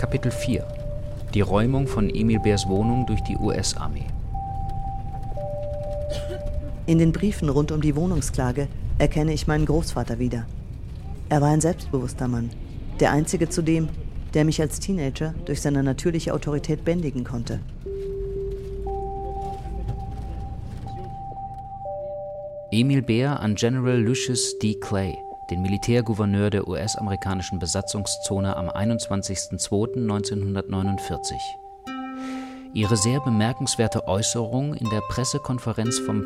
Kapitel 4 – Die Räumung von Emil Beers Wohnung durch die US-Armee. In den Briefen rund um die Wohnungsklage erkenne ich meinen Großvater wieder. Er war ein selbstbewusster Mann, der einzige zudem, der mich als Teenager durch seine natürliche Autorität bändigen konnte. Emil Beer an General Lucius D. Clay, den Militärgouverneur der US-amerikanischen Besatzungszone am 21.02.1949. Ihre sehr bemerkenswerte Äußerung in der Pressekonferenz vom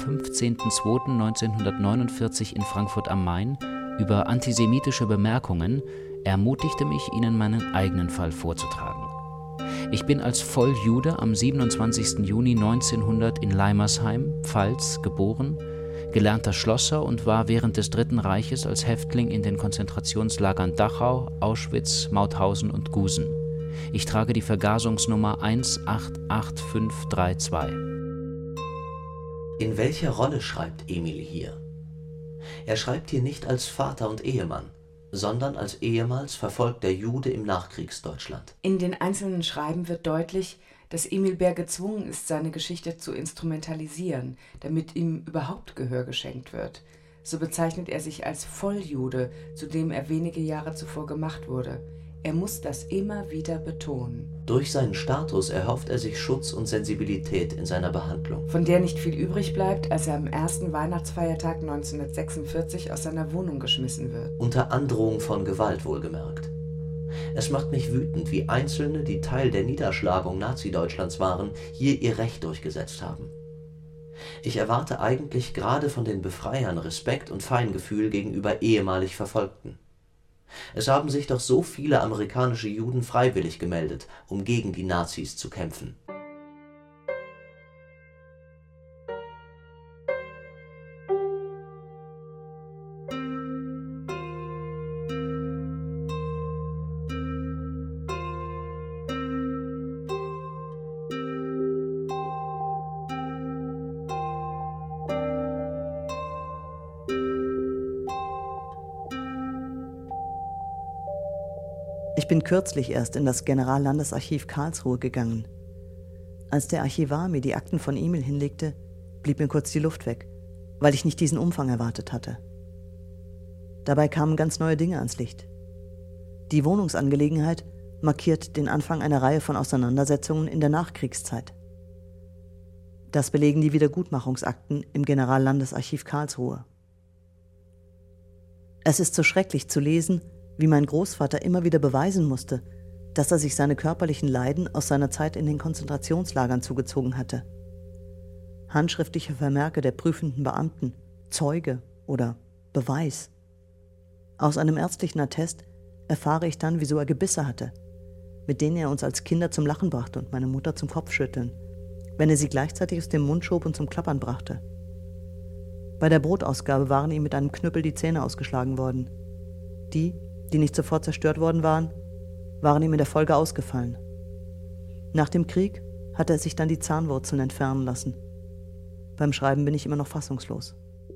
15.02.1949 in Frankfurt am Main über antisemitische Bemerkungen ermutigte mich, Ihnen meinen eigenen Fall vorzutragen. Ich bin als Volljude am 27. Juni 1900 in Leimersheim, Pfalz, geboren, gelernter Schlosser und war während des Dritten Reiches als Häftling in den Konzentrationslagern Dachau, Auschwitz, Mauthausen und Gusen. Ich trage die Vergasungsnummer 188532. In welcher Rolle schreibt Emil hier? Er schreibt hier nicht als Vater und Ehemann, sondern als ehemals verfolgter Jude im Nachkriegsdeutschland. In den einzelnen Schreiben wird deutlich, dass Emil Beer gezwungen ist, seine Geschichte zu instrumentalisieren, damit ihm überhaupt Gehör geschenkt wird. So bezeichnet er sich als Volljude, zu dem er wenige Jahre zuvor gemacht wurde. Er muss das immer wieder betonen. Durch seinen Status erhofft er sich Schutz und Sensibilität in seiner Behandlung, von der nicht viel übrig bleibt, als er am ersten Weihnachtsfeiertag 1946 aus seiner Wohnung geschmissen wird. Unter Androhung von Gewalt wohlgemerkt. Es macht mich wütend, wie Einzelne, die Teil der Niederschlagung Nazi-Deutschlands waren, hier ihr Recht durchgesetzt haben. Ich erwarte eigentlich gerade von den Befreiern Respekt und Feingefühl gegenüber ehemalig Verfolgten. Es haben sich doch so viele amerikanische Juden freiwillig gemeldet, um gegen die Nazis zu kämpfen. Ich bin kürzlich erst in das Generallandesarchiv Karlsruhe gegangen. Als der Archivar mir die Akten von Emil hinlegte, blieb mir kurz die Luft weg, weil ich nicht diesen Umfang erwartet hatte. Dabei kamen ganz neue Dinge ans Licht. Die Wohnungsangelegenheit markiert den Anfang einer Reihe von Auseinandersetzungen in der Nachkriegszeit. Das belegen die Wiedergutmachungsakten im Generallandesarchiv Karlsruhe. Es ist so schrecklich zu lesen, wie mein Großvater immer wieder beweisen musste, dass er sich seine körperlichen Leiden aus seiner Zeit in den Konzentrationslagern zugezogen hatte. Handschriftliche Vermerke der prüfenden Beamten, Zeuge oder Beweis. Aus einem ärztlichen Attest erfahre ich dann, wieso er Gebisse hatte, mit denen er uns als Kinder zum Lachen brachte und meine Mutter zum Kopfschütteln, wenn er sie gleichzeitig aus dem Mund schob und zum Klappern brachte. Bei der Brotausgabe waren ihm mit einem Knüppel die Zähne ausgeschlagen worden. Die nicht sofort zerstört worden waren ihm in der Folge ausgefallen. Nach dem Krieg hatte er sich dann die Zahnwurzeln entfernen lassen. Beim Schreiben bin ich immer noch fassungslos.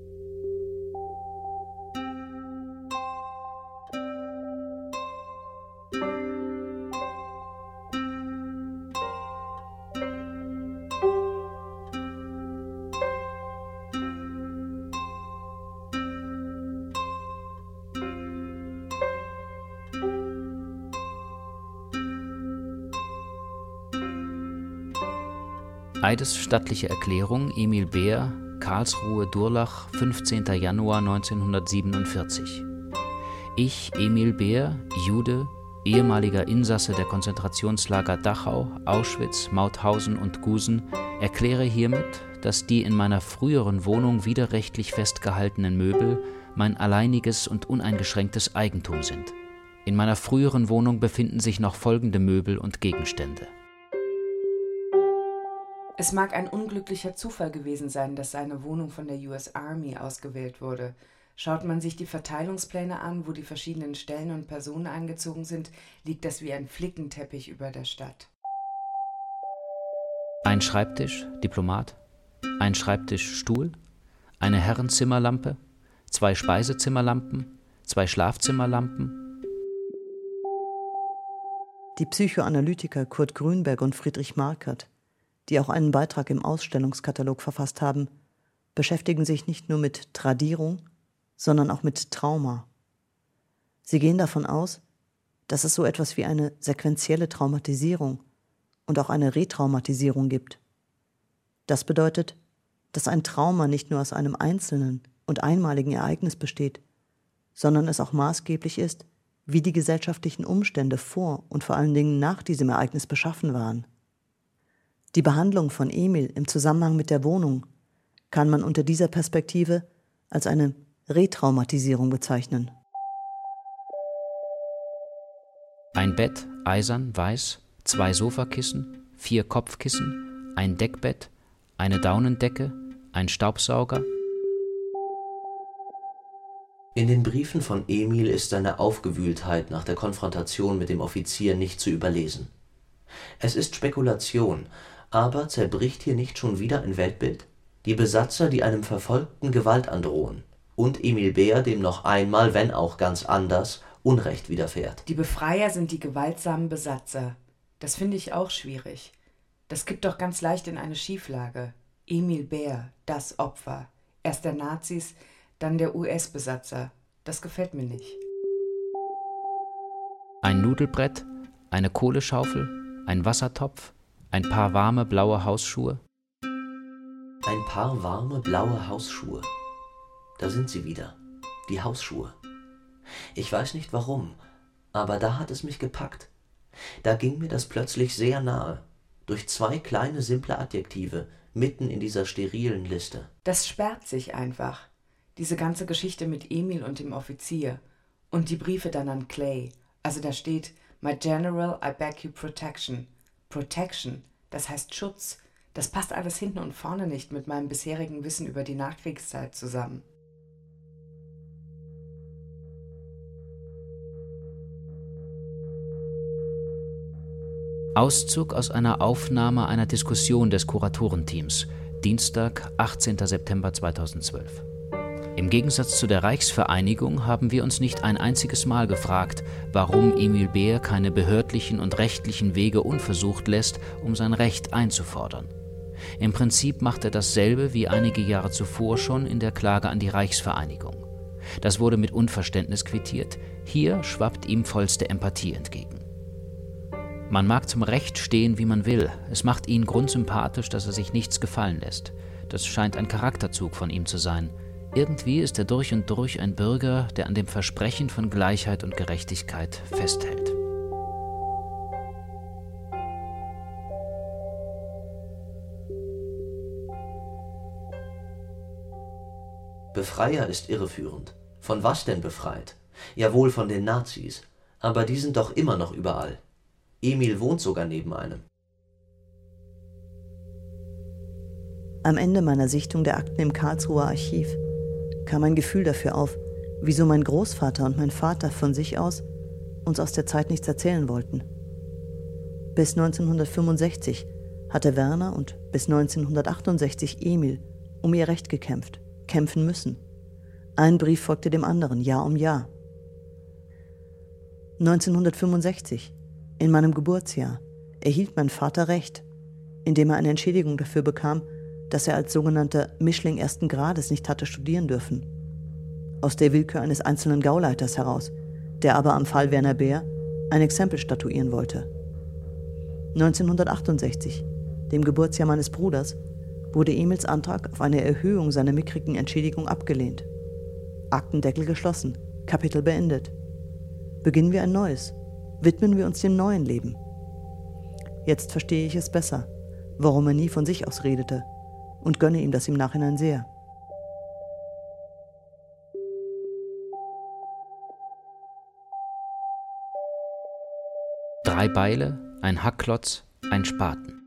Eidesstattliche Erklärung Emil Beer, Karlsruhe, Durlach, 15. Januar 1947. Ich, Emil Beer, Jude, ehemaliger Insasse der Konzentrationslager Dachau, Auschwitz, Mauthausen und Gusen, erkläre hiermit, dass die in meiner früheren Wohnung widerrechtlich festgehaltenen Möbel mein alleiniges und uneingeschränktes Eigentum sind. In meiner früheren Wohnung befinden sich noch folgende Möbel und Gegenstände. Es mag ein unglücklicher Zufall gewesen sein, dass seine Wohnung von der US Army ausgewählt wurde. Schaut man sich die Verteilungspläne an, wo die verschiedenen Stellen und Personen eingezogen sind, liegt das wie ein Flickenteppich über der Stadt. Ein Schreibtisch, Diplomat, ein Schreibtischstuhl, eine Herrenzimmerlampe, 2 Speisezimmerlampen, 2 Schlafzimmerlampen. Die Psychoanalytiker Kurt Grünberg und Friedrich Markert, die auch einen Beitrag im Ausstellungskatalog verfasst haben, beschäftigen sich nicht nur mit Tradierung, sondern auch mit Trauma. Sie gehen davon aus, dass es so etwas wie eine sequentielle Traumatisierung und auch eine Retraumatisierung gibt. Das bedeutet, dass ein Trauma nicht nur aus einem einzelnen und einmaligen Ereignis besteht, sondern es auch maßgeblich ist, wie die gesellschaftlichen Umstände vor und vor allen Dingen nach diesem Ereignis beschaffen waren. Die Behandlung von Emil im Zusammenhang mit der Wohnung kann man unter dieser Perspektive als eine Retraumatisierung bezeichnen. Ein Bett, eisern, weiß, 2 Sofakissen, 4 Kopfkissen, ein Deckbett, eine Daunendecke, ein Staubsauger. In den Briefen von Emil ist seine Aufgewühltheit nach der Konfrontation mit dem Offizier nicht zu überlesen. Es ist Spekulation, aber zerbricht hier nicht schon wieder ein Weltbild? Die Besatzer, die einem Verfolgten Gewalt androhen, und Emil Beer, dem noch einmal, wenn auch ganz anders, Unrecht widerfährt. Die Befreier sind die gewaltsamen Besatzer. Das finde ich auch schwierig. Das gibt doch ganz leicht in eine Schieflage. Emil Beer, das Opfer. Erst der Nazis, dann der US-Besatzer. Das gefällt mir nicht. Ein Nudelbrett, eine Kohleschaufel, ein Wassertopf, ein paar warme blaue Hausschuhe. Ein paar warme blaue Hausschuhe. Da sind sie wieder, die Hausschuhe. Ich weiß nicht warum, aber da hat es mich gepackt. Da ging mir das plötzlich sehr nahe, durch 2 kleine simple Adjektive, mitten in dieser sterilen Liste. Das sperrt sich einfach. Diese ganze Geschichte mit Emil und dem Offizier. Und die Briefe dann an Clay. Also da steht, My General, I beg you protection. Protection, das heißt Schutz. Das passt alles hinten und vorne nicht mit meinem bisherigen Wissen über die Nachkriegszeit zusammen. Auszug aus einer Aufnahme einer Diskussion des Kuratorenteams, Dienstag, 18. September 2012. Im Gegensatz zu der Reichsvereinigung haben wir uns nicht ein einziges Mal gefragt, warum Emil Beer keine behördlichen und rechtlichen Wege unversucht lässt, um sein Recht einzufordern. Im Prinzip macht er dasselbe wie einige Jahre zuvor schon in der Klage an die Reichsvereinigung. Das wurde mit Unverständnis quittiert. Hier schwappt ihm vollste Empathie entgegen. Man mag zum Recht stehen, wie man will. Es macht ihn grundsympathisch, dass er sich nichts gefallen lässt. Das scheint ein Charakterzug von ihm zu sein. Irgendwie ist er durch und durch ein Bürger, der an dem Versprechen von Gleichheit und Gerechtigkeit festhält. Befreier ist irreführend. Von was denn befreit? Jawohl, von den Nazis. Aber die sind doch immer noch überall. Emil wohnt sogar neben einem. Am Ende meiner Sichtung der Akten im Karlsruher Archiv kam ein Gefühl dafür auf, wieso mein Großvater und mein Vater von sich aus uns aus der Zeit nichts erzählen wollten. Bis 1965 hatte Werner und bis 1968 Emil um ihr Recht gekämpft, kämpfen müssen. Ein Brief folgte dem anderen, Jahr um Jahr. 1965, in meinem Geburtsjahr, erhielt mein Vater Recht, indem er eine Entschädigung dafür bekam, dass er als sogenannter Mischling 1. Grades nicht hatte studieren dürfen. Aus der Willkür eines einzelnen Gauleiters heraus, der aber am Fall Werner Beer ein Exempel statuieren wollte. 1968, dem Geburtsjahr meines Bruders, wurde Emils Antrag auf eine Erhöhung seiner mickrigen Entschädigung abgelehnt. Aktendeckel geschlossen, Kapitel beendet. Beginnen wir ein neues, widmen wir uns dem neuen Leben. Jetzt verstehe ich es besser, warum er nie von sich aus redete, und gönne ihm das im Nachhinein sehr. Drei Beile, ein Hackklotz, ein Spaten.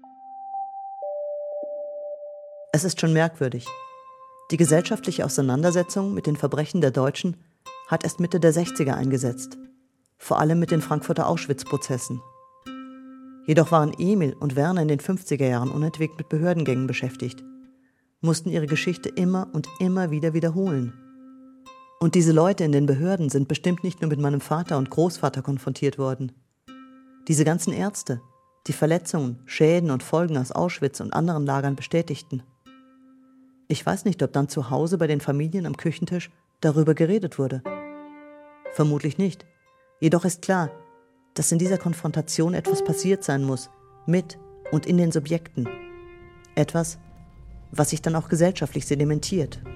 Es ist schon merkwürdig. Die gesellschaftliche Auseinandersetzung mit den Verbrechen der Deutschen hat erst Mitte der 60er eingesetzt, vor allem mit den Frankfurter Auschwitz-Prozessen. Jedoch waren Emil und Werner in den 50er Jahren unentwegt mit Behördengängen beschäftigt, mussten ihre Geschichte immer und immer wieder wiederholen. Und diese Leute in den Behörden sind bestimmt nicht nur mit meinem Vater und Großvater konfrontiert worden. Diese ganzen Ärzte, die Verletzungen, Schäden und Folgen aus Auschwitz und anderen Lagern bestätigten. Ich weiß nicht, ob dann zu Hause bei den Familien am Küchentisch darüber geredet wurde. Vermutlich nicht. Jedoch ist klar, dass in dieser Konfrontation etwas passiert sein muss, mit und in den Subjekten. Etwas, was sich dann auch gesellschaftlich sedimentiert